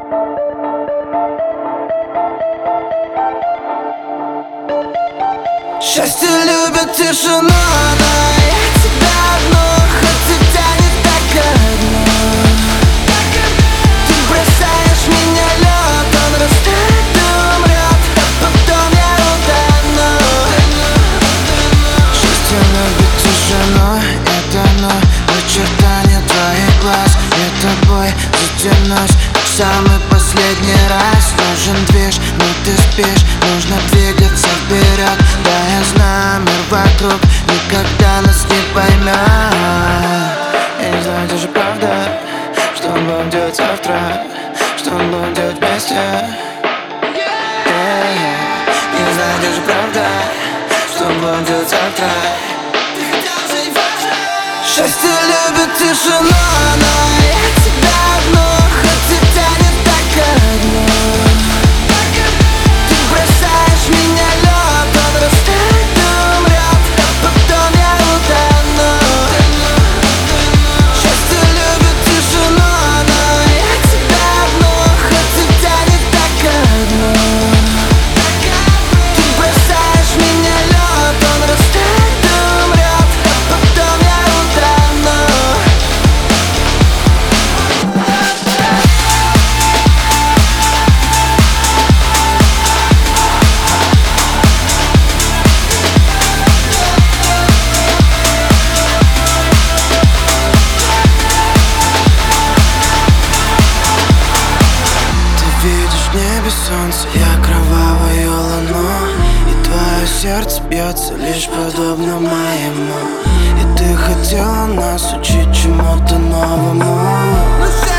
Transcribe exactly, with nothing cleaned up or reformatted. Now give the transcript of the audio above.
Счастье любит тишину, но я тебя одну, хоть и тянет так одно. Ты бросаешь меня, лед, он растает и умрет, а потом я утону. Счастье любит тишину, это оно, очертания твоих глаз. Я тобой затянусь, как самый последний раз. Нужен движ, но ты спишь, нужно двигаться вперед. Да, я знаю, мир вокруг никогда нас не поймет. Я не знаю, это же правда, что мы будем делать завтра, что мы будем делать вместе. Yeah, yeah. Я не знаю, это же правда, что мы будем делать завтра. Счастье любит тишину, но я тебя одну, хоть и тянет так одно. Ты бросаешь меня, лед, он растает и умрет, а потом я утону. Счастье любит тишину, но я тебя одну, хоть и тянет так одно. Ты бросаешь меня, лед, он растает и умрет, а потом я утону. Ты видишь в небе солнце, я кровавую луну, и твое сердце бьется лишь подобно моему. И ты хотела нас учить чему-то новому.